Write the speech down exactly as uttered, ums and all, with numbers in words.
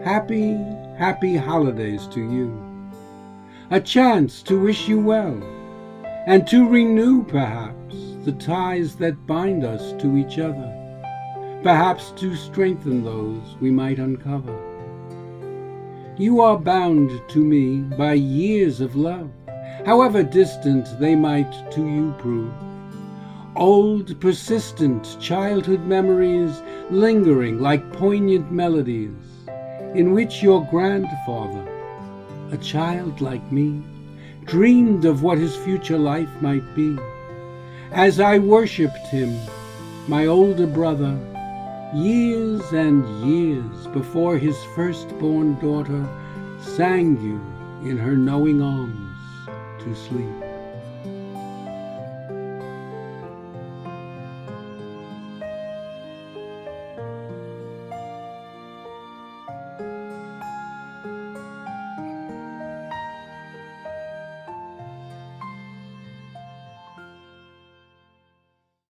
happy, happy holidays to you. A chance to wish you well, and to renew, perhaps, the ties that bind us to each other, perhaps to strengthen those we might uncover. You are bound to me by years of love, however distant they might to you prove. Old, persistent childhood memories lingering like poignant melodies, in which your grandfather, a child like me, dreamed of what his future life might be. As I worshipped him, my older brother, years and years before his firstborn daughter sang you in her knowing arms to sleep.